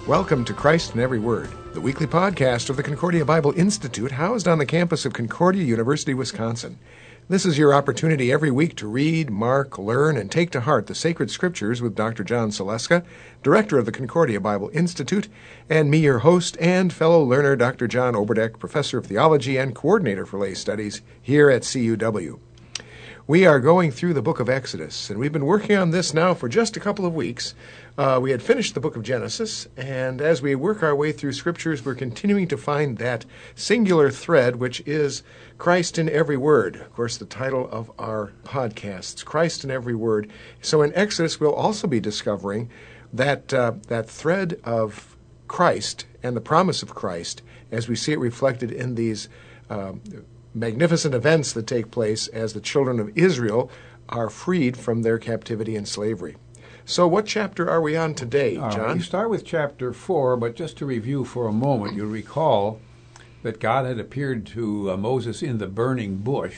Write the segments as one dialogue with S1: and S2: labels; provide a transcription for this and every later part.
S1: Welcome to Christ in Every Word, the weekly podcast of the Concordia Bible Institute, housed on the campus of Concordia University, Wisconsin. This is your opportunity every week to read, mark, learn, and take to heart the sacred scriptures with Dr. John Saleska, director of the Concordia Bible Institute, and me, your host and fellow learner, Dr. John Oberdeck, professor of theology and coordinator for lay studies here at CUW. We are going through the book of Exodus, and we've been working on this now for just a couple of weeks. We had finished the book of Genesis, and as we work our way through scriptures, we're continuing to find that singular thread, which is Christ in Every Word. Of course, the title of our podcasts, Christ in Every Word. So in Exodus, we'll also be discovering that thread of Christ and the promise of Christ as we see it reflected in these magnificent events that take place as the children of Israel are freed from their captivity and slavery. So what chapter are we on today, John?
S2: We start with chapter 4, but just to review for a moment, you'll recall that God had appeared to Moses in the burning bush,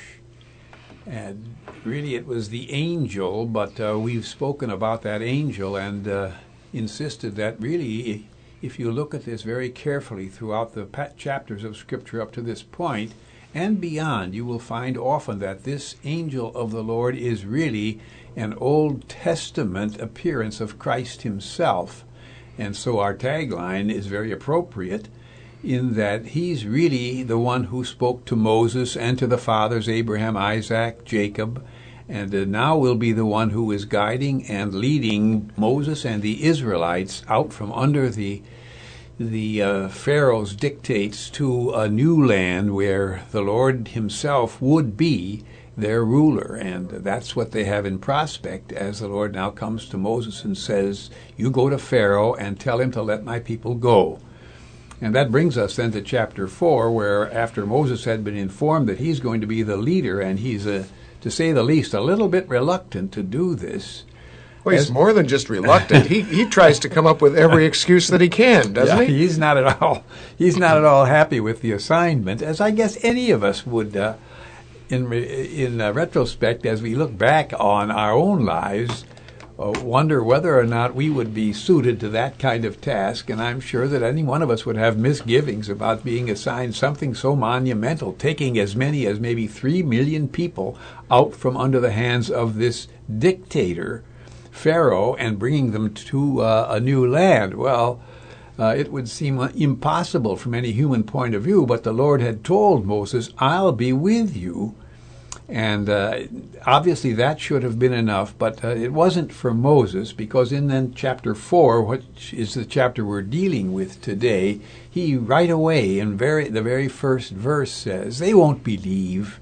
S2: and really it was the angel, but we've spoken about that angel and insisted that really, if you look at this very carefully throughout the chapters of Scripture up to this point, and beyond, you will find often that this angel of the Lord is really an Old Testament appearance of Christ himself. And so our tagline is very appropriate in that he's really the one who spoke to Moses and to the fathers, Abraham, Isaac, Jacob, and now will be the one who is guiding and leading Moses and the Israelites out from under the Pharaoh's dictates to a new land where the Lord himself would be their ruler. And that's what they have in prospect as the Lord now comes to Moses and says, you go to Pharaoh and tell him to let my people go. And that brings us then to chapter 4, where after Moses had been informed that he's going to be the leader, and he's, to say the least, a little bit reluctant to do this.
S1: Well, he's more than just reluctant. He tries to come up with every excuse that he can, doesn't he?
S2: He's not at all happy with the assignment, as I guess any of us would, in retrospect, as we look back on our own lives, wonder whether or not we would be suited to that kind of task. And I'm sure that any one of us would have misgivings about being assigned something so monumental, taking as many as maybe 3 million people out from under the hands of this dictator, Pharaoh, and bringing them to a new land. Well, it would seem impossible from any human point of view, but the Lord had told Moses, I'll be with you. And obviously that should have been enough, but it wasn't for Moses, because in then chapter 4, which is the chapter we're dealing with today, he right away in the very first verse says, they won't believe.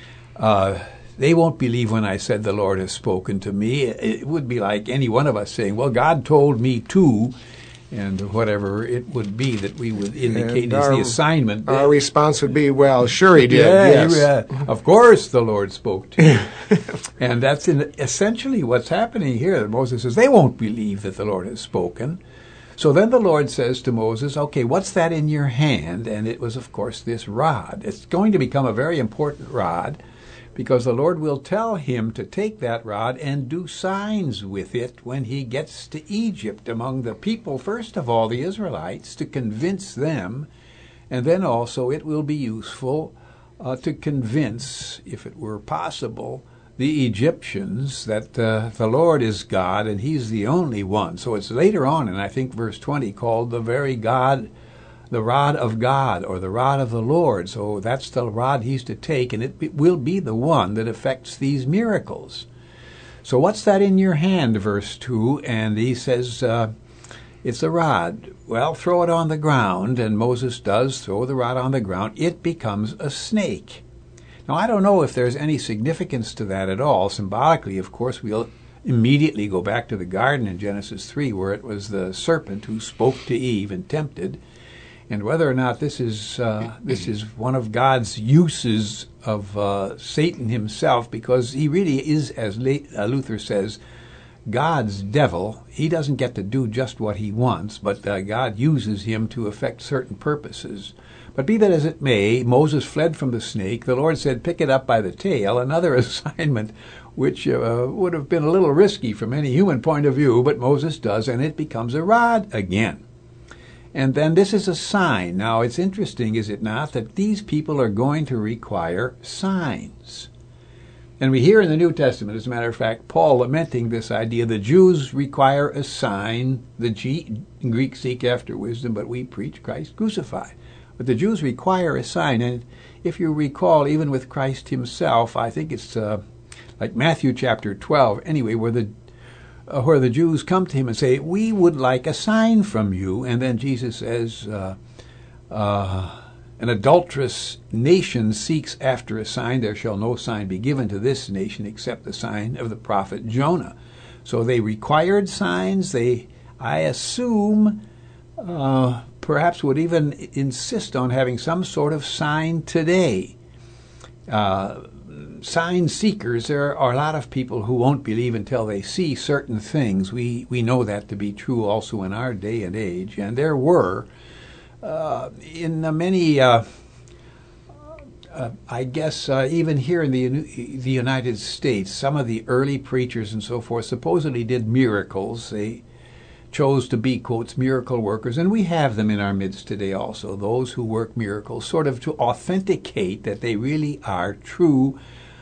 S2: They won't believe when I said the Lord has spoken to me. It would be like any one of us saying, well, God told me to, and whatever it would be that we would indicate is the assignment.
S1: Our response would be, well, sure he did, yes.
S2: Of course the Lord spoke to you. And that's essentially what's happening here. That Moses says, they won't believe that the Lord has spoken. So then the Lord says to Moses, okay, what's that in your hand? And it was, of course, this rod. It's going to become a very important rod, because the Lord will tell him to take that rod and do signs with it when he gets to Egypt among the people, first of all, the Israelites, to convince them, and then also it will be useful to convince, if it were possible, the Egyptians that the Lord is God and he's the only one. So it's later on in, I think, verse 20, called the very God, the rod of God, or the rod of the Lord. So that's the rod he's to take, and it will be the one that effects these miracles. So what's that in your hand, verse 2? And he says, it's a rod. Well, throw it on the ground, and Moses does throw the rod on the ground. It becomes a snake. Now, I don't know if there's any significance to that at all. Symbolically, of course, we'll immediately go back to the garden in Genesis 3, where it was the serpent who spoke to Eve and tempted. And whether or not this is one of God's uses of Satan himself, because he really is, as Luther says, God's devil. He doesn't get to do just what he wants, but God uses him to effect certain purposes. But be that as it may, Moses fled from the snake. The Lord said, pick it up by the tail, another assignment which would have been a little risky from any human point of view, but Moses does, and it becomes a rod again. And then this is a sign. Now, it's interesting, is it not, that these people are going to require signs. And we hear in the New Testament, as a matter of fact, Paul lamenting this idea: the Jews require a sign, the Greeks seek after wisdom, but we preach Christ crucified. But the Jews require a sign. And if you recall, even with Christ himself, I think it's like Matthew chapter 12, anyway, where the Jews come to him and say, "We would like a sign from you." And then Jesus says, "An adulterous nation seeks after a sign. There shall no sign be given to this nation except the sign of the prophet Jonah." So they required signs. They, I assume, perhaps would even insist on having some sort of sign today. Sign seekers, there are a lot of people who won't believe until they see certain things. We know that to be true also in our day and age. And there were, in many, I guess, even here in the United States, some of the early preachers and so forth supposedly did miracles. They chose to be, quotes, miracle workers, and we have them in our midst today also, those who work miracles, sort of to authenticate that they really are true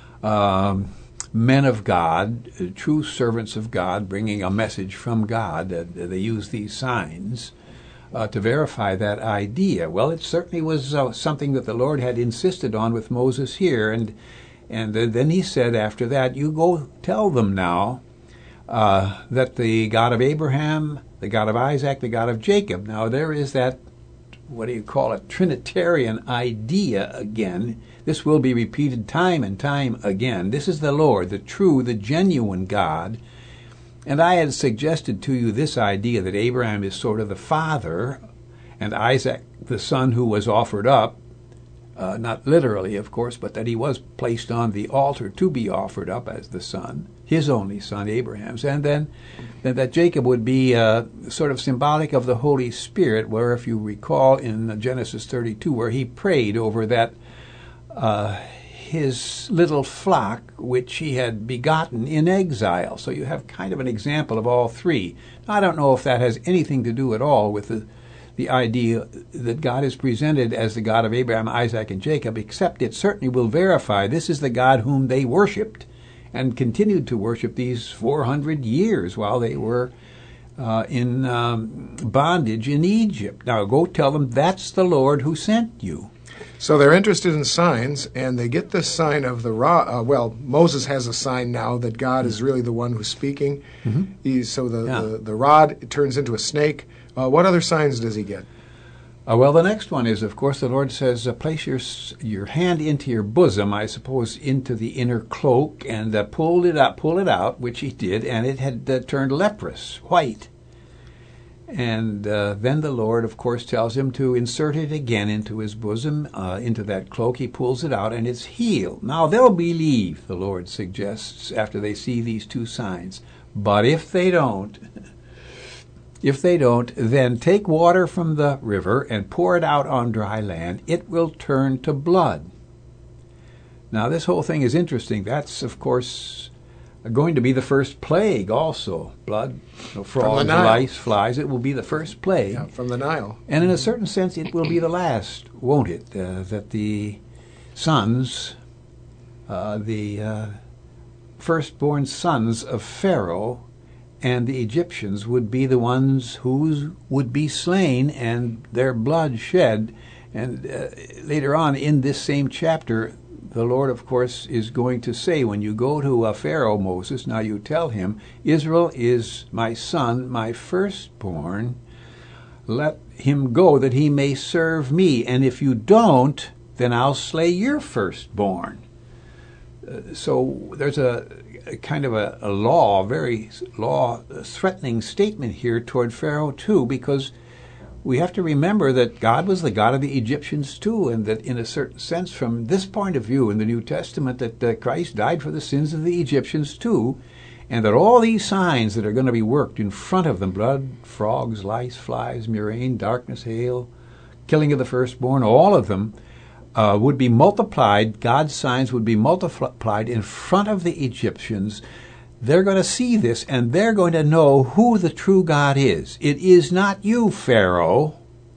S2: men of God, true servants of God, bringing a message from God. They use these signs to verify that idea. Well, it certainly was something that the Lord had insisted on with Moses here, and then he said after that, "You go tell them now that the God of Abraham, the God of Isaac, the God of Jacob." Now there is that, what do you call it, Trinitarian idea again. This will be repeated time and time again. This is the Lord, the true, the genuine God. And I had suggested to you this idea that Abraham is sort of the father, and Isaac the son who was offered up, not literally, of course, but that he was placed on the altar to be offered up as the son, his only son, Abraham's. And then that Jacob would be sort of symbolic of the Holy Spirit, where, if you recall, in Genesis 32, where he prayed over that his little flock, which he had begotten in exile. So you have kind of an example of all three. Now, I don't know if that has anything to do at all with the idea that God is presented as the God of Abraham, Isaac, and Jacob, except it certainly will verify this is the God whom they worshipped and continued to worship these 400 years while they were in bondage in Egypt. Now go tell them that's the Lord who sent you.
S1: So they're interested in signs, and they get this sign of the rod. Moses has a sign now that God is really the one who's speaking. Mm-hmm. The rod turns into a snake. What other signs does he get?
S2: Well, the next one is, of course, the Lord says, place your hand into your bosom, I suppose, into the inner cloak, and pull it out, which he did, and it had turned leprous, white. And then the Lord, of course, tells him to insert it again into his bosom, into that cloak. He pulls it out, and it's healed. Now, they'll believe, the Lord suggests, after they see these two signs. But if they don't, then take water from the river and pour it out on dry land. It will turn to blood. Now, this whole thing is interesting. That's, of course, going to be the first plague also. Blood, frogs, lice, flies. It will be the first plague.
S1: Yeah, from the Nile.
S2: And in a certain sense, it will be the last, won't it? That the sons, the firstborn sons of Pharaoh and the Egyptians would be the ones who would be slain and their blood shed. And later on in this same chapter, the Lord, of course, is going to say, when you go to Pharaoh, Moses, now you tell him, Israel is my son, my firstborn. Let him go that he may serve me. And if you don't, then I'll slay your firstborn. So there's a kind of a very law-threatening statement here toward Pharaoh, too, because we have to remember that God was the God of the Egyptians, too, and that in a certain sense, from this point of view in the New Testament, that Christ died for the sins of the Egyptians, too, and that all these signs that are going to be worked in front of them, blood, frogs, lice, flies, murrain, darkness, hail, killing of the firstborn, all of them, would be multiplied. God's signs would be multiplied in front of the Egyptians. They're going to see this, and they're going to know who the true God is. It is not you, Pharaoh.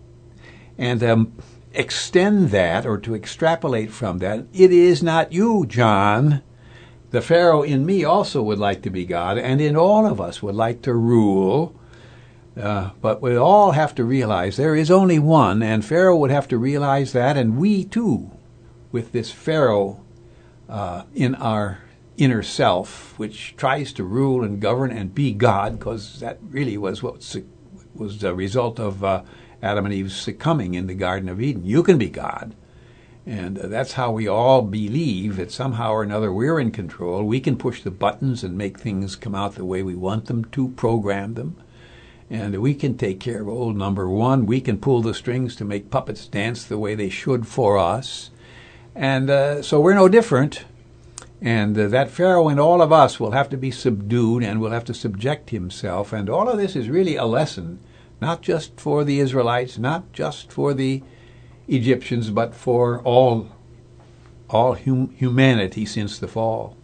S2: and extend that, or to extrapolate from that, it is not you, John. The Pharaoh in me also would like to be God, and in all of us would like to rule. But we all have to realize there is only one, and Pharaoh would have to realize that, and we too, with this Pharaoh in our inner self, which tries to rule and govern and be God, because that really was what was the result of Adam and Eve's succumbing in the Garden of Eden. You can be God. And that's how we all believe that somehow or another we're in control. We can push the buttons and make things come out the way we want them to, program them. And we can take care of old number one. We can pull the strings to make puppets dance the way they should for us. And so we're no different. And that Pharaoh in all of us will have to be subdued and will have to subject himself. And all of this is really a lesson, not just for the Israelites, not just for the Egyptians, but for all humanity since the fall.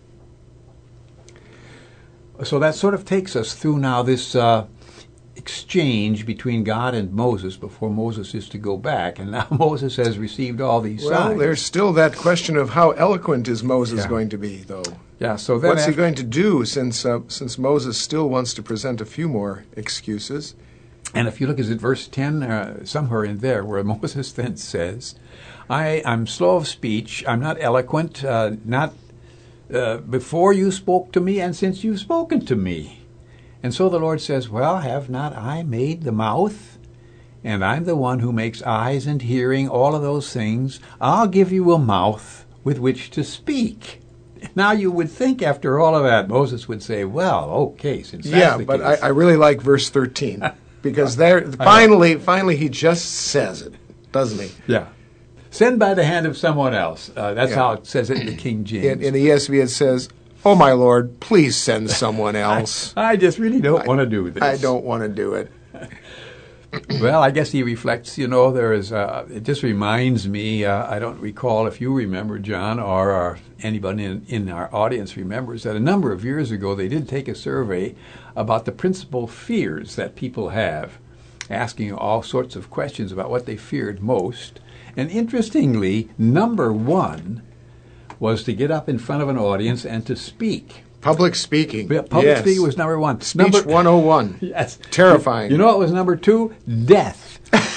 S2: So that sort of takes us through now this exchange between God and Moses before Moses is to go back. And now Moses has received all these signs.
S1: Well, there's still that question of how eloquent is Moses going to be, though.
S2: Yeah. So then
S1: what's he going to do since Moses still wants to present a few more excuses?
S2: And if you look at verse 10, somewhere in there, where Moses then says, I'm slow of speech, I'm not eloquent, not before you spoke to me and since you've spoken to me. And so the Lord says, well, have not I made the mouth? And I'm the one who makes eyes and hearing, all of those things. I'll give you a mouth with which to speak. Now you would think after all of that, Moses would say, well, okay, since that's the case.
S1: Yeah, but I really like verse 13. Because there, finally, he just says it, doesn't he?
S2: Yeah. Send by the hand of someone else. That's how it says it in the King James.
S1: In the ESV, it says, oh, my Lord, please send someone else.
S2: I just really don't want to do this.
S1: I don't want to do it.
S2: Well, I guess he reflects, there is, it just reminds me, I don't recall if you remember, John, or anybody in our audience remembers, that a number of years ago they did take a survey about the principal fears that people have, asking all sorts of questions about what they feared most. And interestingly, number one was to get up in front of an audience and to speak.
S1: Public speaking.
S2: Public speaking was number one.
S1: Speech 101.
S2: Yes.
S1: Terrifying.
S2: You know what was number two? Death.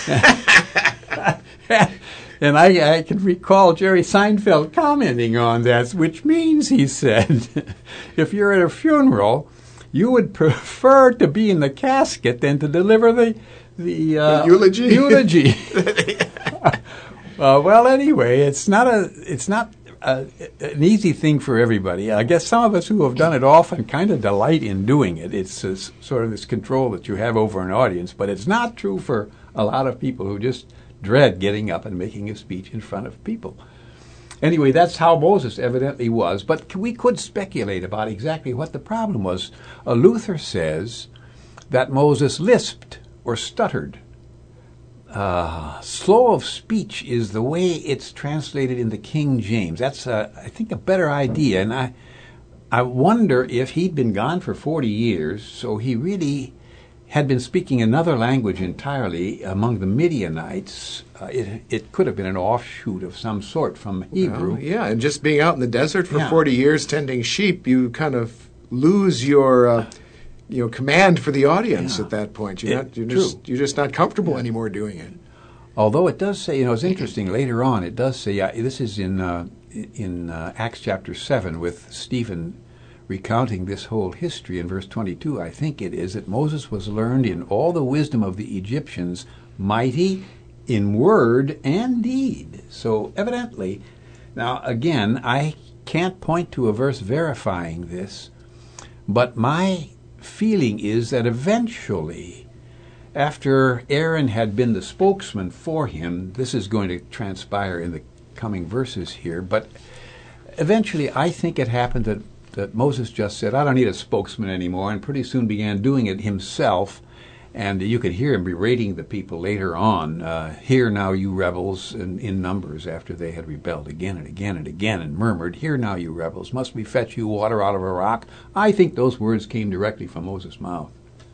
S2: And I can recall Jerry Seinfeld commenting on that, which means, he said, if you're at a funeral, you would prefer to be in the casket than to deliver the
S1: eulogy.
S2: Well, anyway, it's not an easy thing for everybody. I guess some of us who have done it often kind of delight in doing it. It's sort of this control that you have over an audience, but it's not true for a lot of people who just dread getting up and making a speech in front of people. Anyway, that's how Moses evidently was, but we could speculate about exactly what the problem was. Luther says that Moses lisped or stuttered. Slow of speech is the way it's translated in the King James. That's, I think, a better idea. And I wonder if he'd been gone for 40 years, so he really had been speaking another language entirely among the Midianites. It could have been an offshoot of some sort from Hebrew.
S1: Well, yeah, and just being out in the desert for 40 years tending sheep, you kind of lose your command for the audience at that point. You're just not comfortable anymore doing it.
S2: Although it does say, it's interesting, later on it does say, this is in Acts chapter 7 with Stephen recounting this whole history in verse 22, I think it is, that Moses was learned in all the wisdom of the Egyptians, mighty in word and deed. So evidently, now again, I can't point to a verse verifying this, but my feeling is that eventually, after Aaron had been the spokesman for him, this is going to transpire in the coming verses here, but eventually I think it happened that Moses just said, I don't need a spokesman anymore, and pretty soon began doing it himself. And you could hear him berating the people later on, hear now you rebels, in Numbers, after they had rebelled again and again and again and murmured, hear now you rebels, must we fetch you water out of a rock? I think those words came directly from Moses' mouth.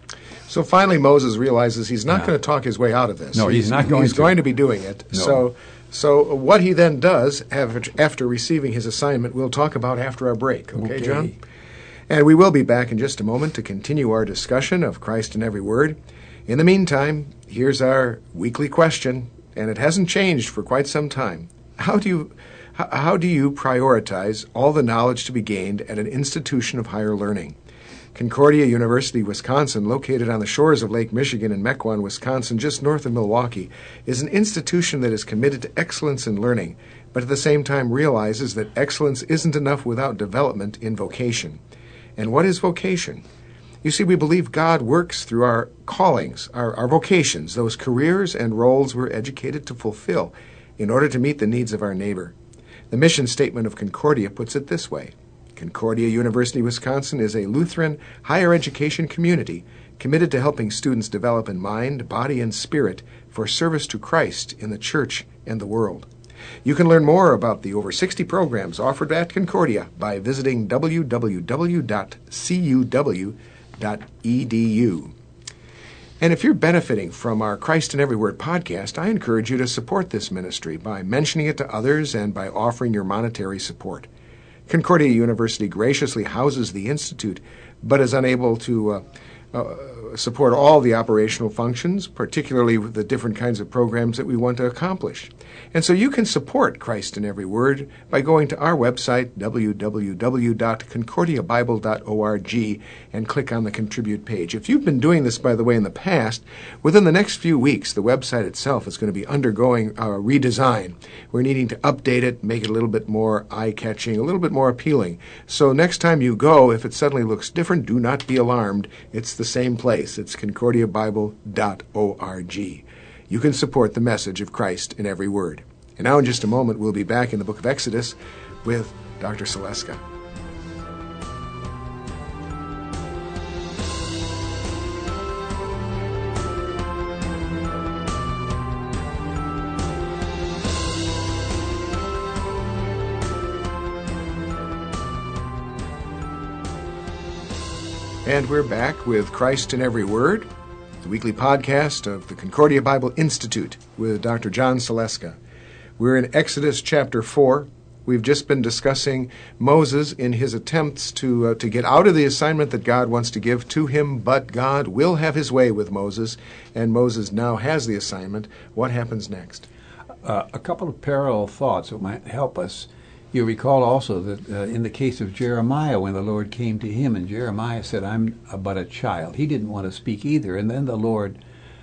S1: So finally Moses realizes he's not going to talk his way out of this.
S2: No, he's not going to.
S1: He's going to be doing it.
S2: No.
S1: So what he then does after receiving his assignment, we'll talk about after our break. Okay, John? And we will be back in just a moment to continue our discussion of Christ in every word. In the meantime, here's our weekly question, and it hasn't changed for quite some time. How do you prioritize all the knowledge to be gained at an institution of higher learning? Concordia University, Wisconsin, located on the shores of Lake Michigan in Mequon, Wisconsin, just north of Milwaukee, is an institution that is committed to excellence in learning, but at the same time realizes that excellence isn't enough without development in vocation. And what is vocation? You see, we believe God works through our callings, our vocations, those careers and roles we're educated to fulfill in order to meet the needs of our neighbor. The mission statement of Concordia puts it this way: Concordia University, Wisconsin is a Lutheran higher education community committed to helping students develop in mind, body, and spirit for service to Christ in the church and the world. You can learn more about the over 60 programs offered at Concordia by visiting www.cuw.edu. And if you're benefiting from our Christ in Every Word podcast, I encourage you to support this ministry by mentioning it to others and by offering your monetary support. Concordia University graciously houses the Institute, but is unable to support all the operational functions, particularly with the different kinds of programs that we want to accomplish. And so you can support Christ in Every Word by going to our website, www.concordiabible.org, and click on the Contribute page. If you've been doing this, by the way, in the past, within the next few weeks, the website itself is going to be undergoing a redesign. We're needing to update it, make it a little bit more eye-catching, a little bit more appealing. So next time you go, if it suddenly looks different, do not be alarmed. It's the same place. It's concordiabible.org. You can support the message of Christ in every word. And now in just a moment, we'll be back in the book of Exodus with Dr. Saleska. And we're back with Christ in Every Word, the weekly podcast of the Concordia Bible Institute with Dr. John Saleska. We're in Exodus chapter 4. We've just been discussing Moses in his attempts to get out of the assignment that God wants to give to him, but God will have his way with Moses, and Moses now has the assignment. What happens next?
S2: A couple of parallel thoughts that might help us. You recall also that in the case of Jeremiah, when the Lord came to him, and Jeremiah said, "I'm but a child." He didn't want to speak either. And then the Lord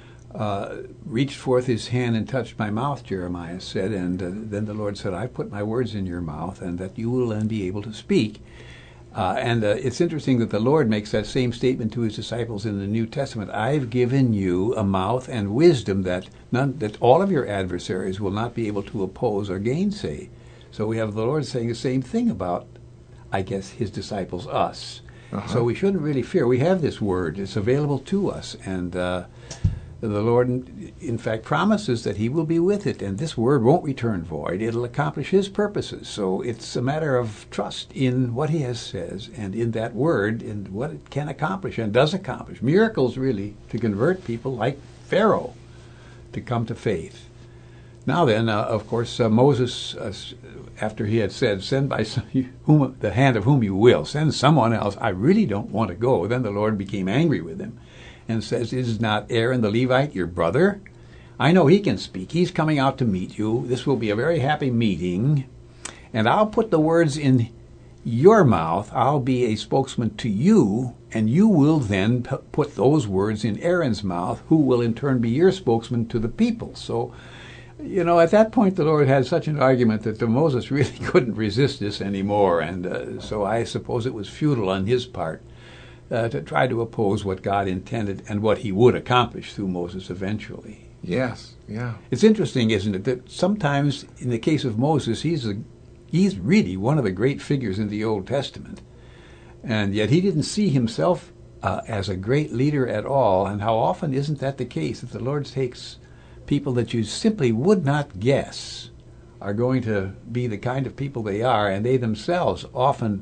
S2: reached forth his hand and touched my mouth, Jeremiah said. And then the Lord said, "I put my words in your mouth, and that you will then be able to speak." And it's interesting that the Lord makes that same statement to his disciples in the New Testament. "I've given you a mouth and wisdom that all of your adversaries will not be able to oppose or gainsay." So we have the Lord saying the same thing about, I guess, his disciples, us. So we shouldn't really fear. We have this word. It's available to us. And the Lord, in fact, promises that he will be with it. And this word won't return void. It'll accomplish his purposes. So it's a matter of trust in what he has says and in that word and what it can accomplish and does accomplish. Miracles, really, to convert people like Pharaoh to come to faith. Now then, of course, Moses, after he had said, "Send by the hand of whom you will, send someone else, I really don't want to go." Then the Lord became angry with him and says, "Is not Aaron the Levite your brother? I know he can speak. He's coming out to meet you. This will be a very happy meeting. And I'll put the words in your mouth. I'll be a spokesman to you, and you will then put those words in Aaron's mouth, who will in turn be your spokesman to the people." So, you know, at that point the Lord had such an argument that Moses really couldn't resist this anymore, and so I suppose it was futile on his part to try to oppose what God intended and what he would accomplish through Moses eventually.
S1: Yes, yeah.
S2: It's interesting, isn't it, that sometimes in the case of Moses, he's really one of the great figures in the Old Testament, and yet he didn't see himself as a great leader at all. And how often isn't that the case, that the Lord takes people that you simply would not guess are going to be the kind of people they are, and they themselves often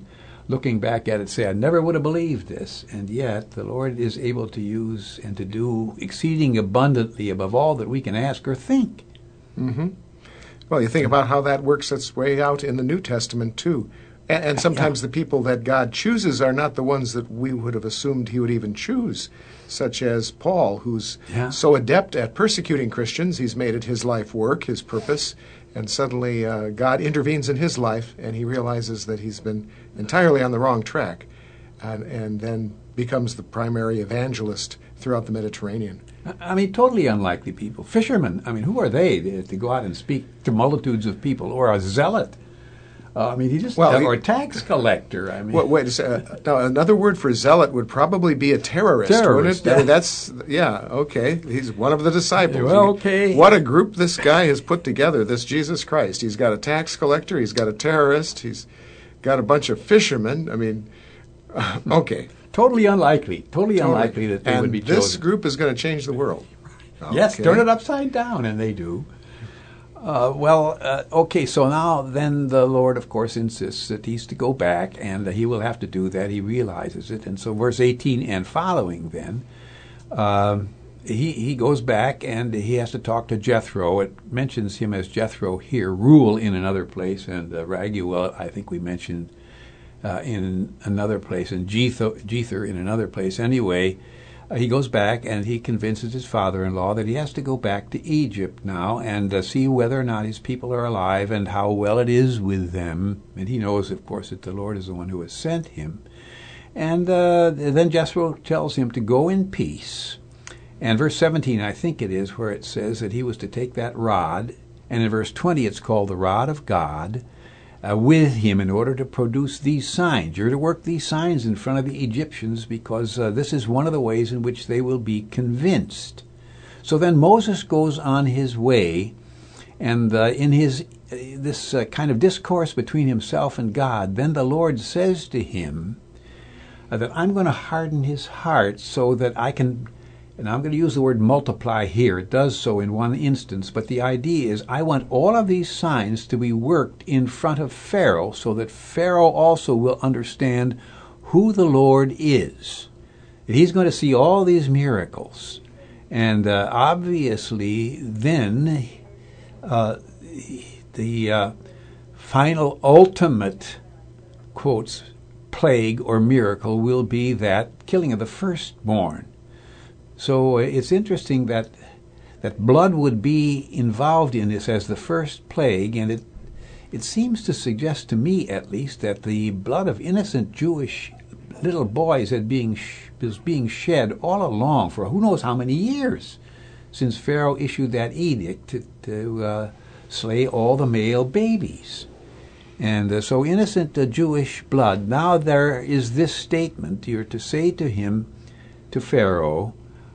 S2: looking back at it, say, I never would have believed this. And yet the Lord is able to use and to do exceeding abundantly above all that we can ask or think.
S1: Mm-hmm. Well, you think about how that works its way out in the New Testament, too. And sometimes the people that God chooses are not the ones that we would have assumed he would even choose, such as Paul, who's so adept at persecuting Christians. He's made it his life work, his purpose, and suddenly God intervenes in his life, and he realizes that he's been entirely on the wrong track, and then becomes the primary evangelist throughout the Mediterranean.
S2: I mean, totally unlikely people. Fishermen, I mean, who are they to go out and speak to multitudes of people? Or a zealot? Or a tax collector. I mean,
S1: wait a second. Now, another word for zealot would probably be a terrorist, wouldn't it?
S2: Yeah.
S1: I mean, okay. He's one of the disciples.
S2: Well, okay.
S1: What a group this guy has put together, this Jesus Christ. He's got a tax collector, he's got a terrorist, he's got a bunch of fishermen. I mean, okay.
S2: Totally unlikely that they would be chosen.
S1: And this group is going to change the world.
S2: Yes, turn it upside down, and they do. Okay, so now then the Lord, of course, insists that he's to go back, and he will have to do that. He realizes it. And so verse 18 and following then, he goes back, and he has to talk to Jethro. It mentions him as Jethro here, Reuel in another place, and Raguel, I think we mentioned in another place, and Jether in another place. Anyway, he goes back and he convinces his father-in-law that he has to go back to Egypt now and see whether or not his people are alive and how well it is with them. And he knows, of course, that the Lord is the one who has sent him. And then Jethro tells him to go in peace. And verse 17, I think it is, where it says that he was to take that rod. And in verse 20, it's called the rod of God, with him in order to produce these signs. You're to work these signs in front of the Egyptians because this is one of the ways in which they will be convinced. So then Moses goes on his way, and in this kind of discourse between himself and God, then the Lord says to him that I'm going to harden his heart so that I can, and I'm going to use the word multiply here. It does so in one instance, but the idea is I want all of these signs to be worked in front of Pharaoh so that Pharaoh also will understand who the Lord is. He's going to see all these miracles. And obviously then the final ultimate, quotes, plague or miracle will be that killing of the firstborn. So it's interesting that blood would be involved in this as the first plague, and it seems to suggest to me, at least, that the blood of innocent Jewish little boys was being shed all along for who knows how many years since Pharaoh issued that edict to slay all the male babies. And so innocent Jewish blood. Now there is this statement. You're to say to him, to Pharaoh,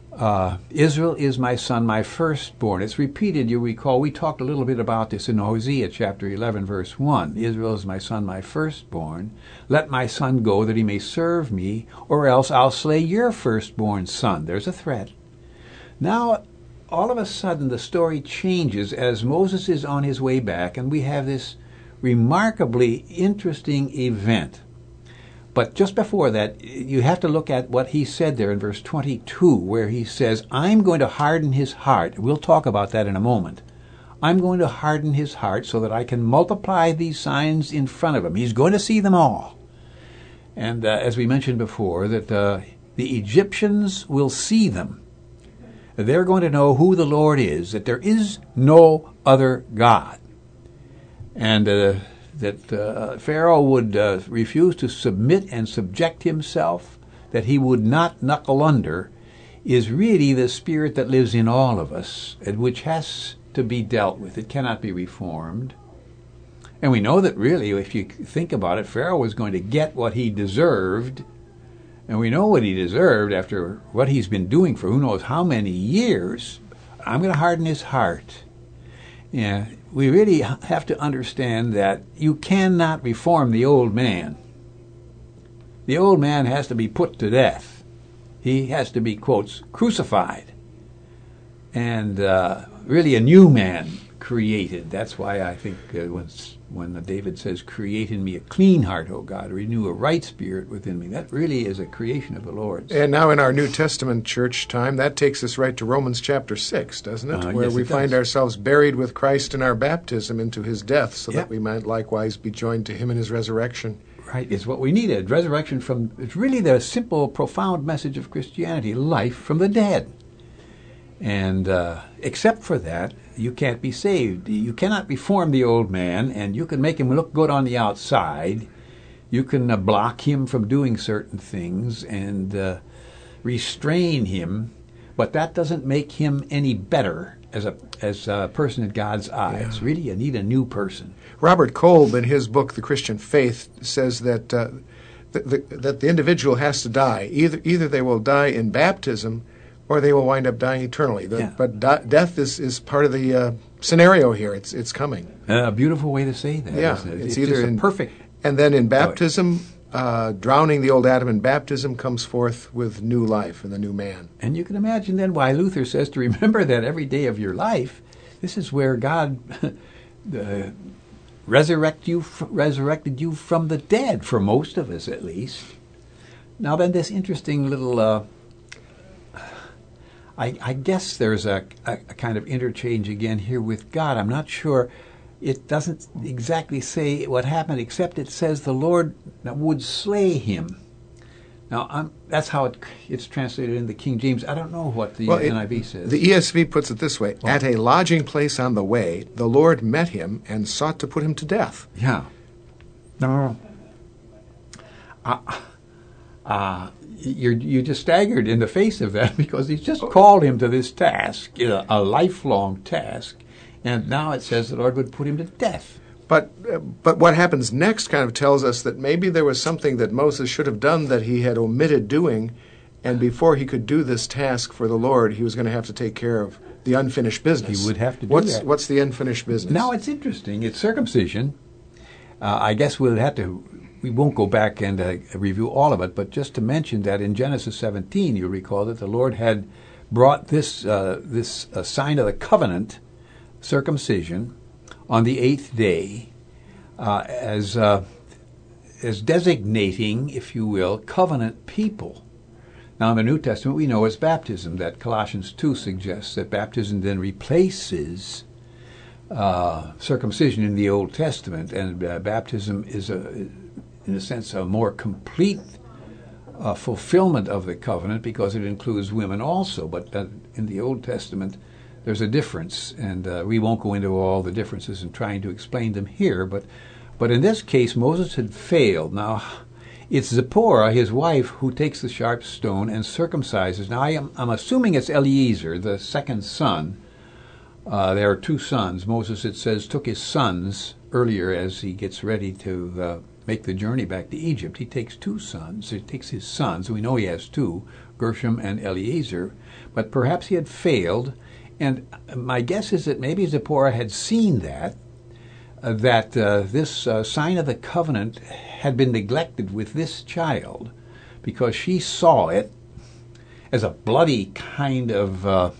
S2: Israel is my son, my firstborn. It's repeated, you recall, we talked a little bit about this in Hosea chapter 11, verse 1. Israel is my son, my firstborn. Let my son go that he may serve me, or else I'll slay your firstborn son. There's a threat. Now, all of a sudden, the story changes as Moses is on his way back, and we have this remarkably interesting event. But just before that, you have to look at what he said there in verse 22, where he says, I'm going to harden his heart. We'll talk about that in a moment. I'm going to harden his heart so that I can multiply these signs in front of him. He's going to see them all. And as we mentioned before, that the Egyptians will see them. They're going to know who the Lord is, that there is no other God. And that Pharaoh would refuse to submit and subject himself, that he would not knuckle under, is really the spirit that lives in all of us, and which has to be dealt with. It cannot be reformed. And we know that really, if you think about it, Pharaoh was going to get what he deserved, and we know what he deserved after what he's been doing for who knows how many years. I'm going to harden his heart. Yeah, we really have to understand that you cannot reform the old man. The old man has to be put to death. He has to be, quotes, crucified. And really a new man created. That's why I think when David says, "Create in me a clean heart, O God, renew a right spirit within me," that really is a creation of the Lord's.
S1: And now in our New Testament church time, that takes us right to Romans chapter 6, doesn't it? Where
S2: yes,
S1: we
S2: it
S1: find
S2: does.
S1: ourselves buried with Christ in our baptism into his death, so
S2: Yeah.
S1: that we might likewise be joined to him in his resurrection.
S2: Right, is what we needed. Resurrection from, it's really the simple, profound message of Christianity, life from the dead. And except for that, you can't be saved. You cannot reform the old man, and you can make him look good on the outside. You can block him from doing certain things and restrain him, but that doesn't make him any better as a person in God's eyes.
S1: Yeah.
S2: Really, you need a new person.
S1: Robert Kolb, in his book *The Christian Faith*, says that that the individual has to die. Either they will die in baptism, or they will wind up dying eternally.
S2: Yeah.
S1: But death is part of the scenario here. It's coming.
S2: A beautiful way to say that.
S1: Yeah,
S2: isn't it?
S1: it's
S2: It's
S1: either
S2: just a
S1: in
S2: perfect.
S1: And then in baptism, drowning the old Adam in baptism comes forth with new life in the new man.
S2: And you can imagine then why Luther says to remember that every day of your life. This is where God resurrected you from the dead, for most of us at least. Now then, this interesting little, I guess there's a kind of interchange again here with God. I'm not sure. It doesn't exactly say what happened, except it says the Lord would slay him. Now, that's how it's translated in the King James. I don't know what the NIV says.
S1: The ESV puts it this way: At a lodging place on the way, the Lord met him and sought to put him to death.
S2: Yeah. No. You just staggered in the face of that, because he's just called him to this task, a lifelong task, and now it says the Lord would put him to death.
S1: But what happens next kind of tells us that maybe there was something that Moses should have done that he had omitted doing, and before he could do this task for the Lord, he was going to have to take care of the unfinished business.
S2: He would have to do that.
S1: What's the unfinished business?
S2: Now, it's interesting. It's circumcision. I guess we won't go back and review all of it, but just to mention that in Genesis 17, you recall that the Lord had brought this sign of the covenant, circumcision, on the 8th day, as designating, if you will, covenant people. Now, in the New Testament, we know it's baptism. That Colossians 2 suggests that baptism then replaces circumcision in the Old Testament, and baptism is, in a sense, a more complete fulfillment of the covenant, because it includes women also. But in the Old Testament, there's a difference, and we won't go into all the differences in trying to explain them here, but in this case, Moses had failed. Now, it's Zipporah, his wife, who takes the sharp stone and circumcises. Now, I'm assuming it's Eliezer, the second son. There are two sons. Moses, it says, took his sons earlier as he gets ready to make the journey back to Egypt. He takes two sons. He takes his sons. We know he has two, Gershom and Eliezer, but perhaps he had failed. And my guess is that maybe Zipporah had seen that this sign of the covenant had been neglected with this child, because she saw it as a bloody kind of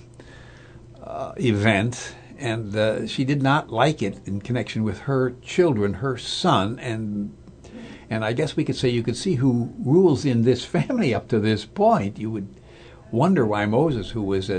S2: event, and she did not like it in connection with her children, her son, and I guess we could say you could see who rules in this family up to this point. You would wonder why Moses, who was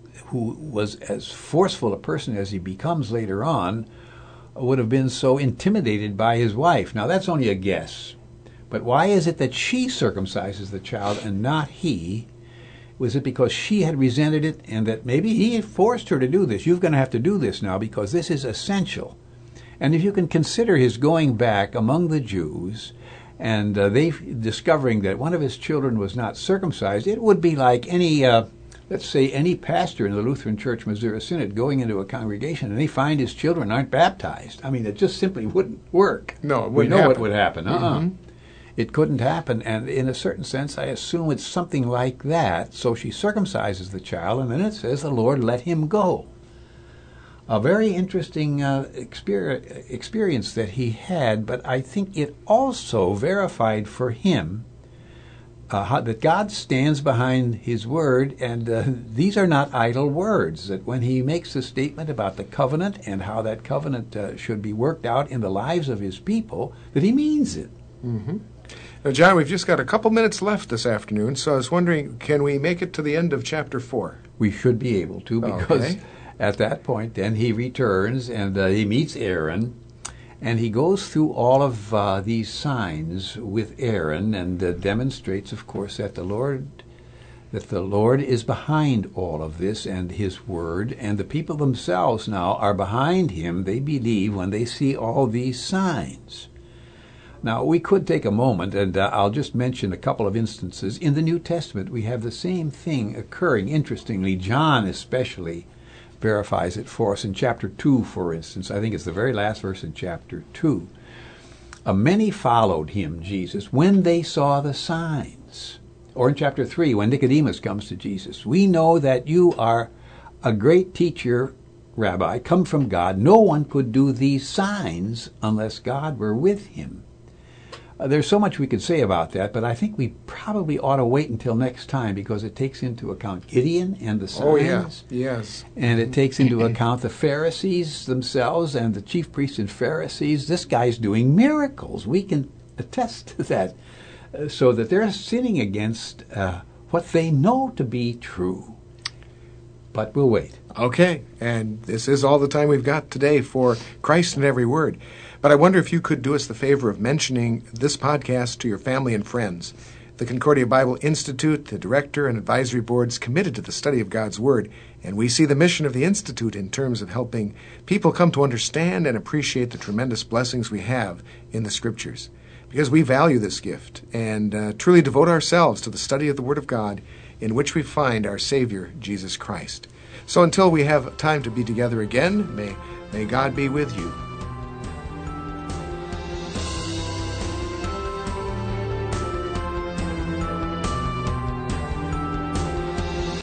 S2: as forceful a person as he becomes later on, would have been so intimidated by his wife. Now, that's only a guess. But why is it that she circumcises the child and not he? Was it because she had resented it, and that maybe he had forced her to do this? You're going to have to do this now, because this is essential. And if you can consider his going back among the Jews, and they discovering that one of his children was not circumcised, it would be like any let's say any pastor in the Lutheran Church Missouri Synod going into a congregation and they find his children aren't baptized. I mean, it just simply wouldn't work.
S1: No, it wouldn't
S2: We know
S1: happen.
S2: what would happen.
S1: Mm-hmm.
S2: It couldn't happen. And in a certain sense, I assume it's something like that. So she circumcises the child, and then it says the Lord let him go. A very interesting experience that he had, but I think it also verified for him that God stands behind His Word, and these are not idle words, that when He makes a statement about the covenant and how that covenant should be worked out in the lives of His people, that He means it.
S1: Mm-hmm. Now, John, we've just got a couple minutes left this afternoon, so I was wondering, can we make it to the end of chapter 4?
S2: We should be able to, because at that point then He returns and He meets Aaron, and He goes through all of these signs with Aaron and demonstrates, of course, that the Lord is behind all of this and His Word, and the people themselves now are behind Him. They believe when they see all these signs. Now, we could take a moment, and I'll just mention a couple of instances. In the New Testament, we have the same thing occurring. Interestingly, John especially verifies it for us in chapter 2, for instance. I think it's the very last verse in chapter 2. Many followed Him, Jesus, when they saw the signs. Or in chapter 3, when Nicodemus comes to Jesus. We know that you are a great teacher, Rabbi, come from God. No one could do these signs unless God were with him. There's so much we could say about that, but I think we probably ought to wait until next time, because it takes into account Gideon and the signs.
S1: Oh, yeah. Yes.
S2: And it takes into account the Pharisees themselves and the chief priests and Pharisees. This guy's doing miracles. We can attest to that. So that they're sinning against what they know to be true. But we'll wait.
S1: Okay. And this is all the time we've got today for Christ in Every Word. But I wonder if you could do us the favor of mentioning this podcast to your family and friends. The Concordia Bible Institute, the director and advisory board's committed to the study of God's Word, and we see the mission of the Institute in terms of helping people come to understand and appreciate the tremendous blessings we have in the Scriptures. Because we value this gift and truly devote ourselves to the study of the Word of God, in which we find our Savior, Jesus Christ. So until we have time to be together again, may God be with you.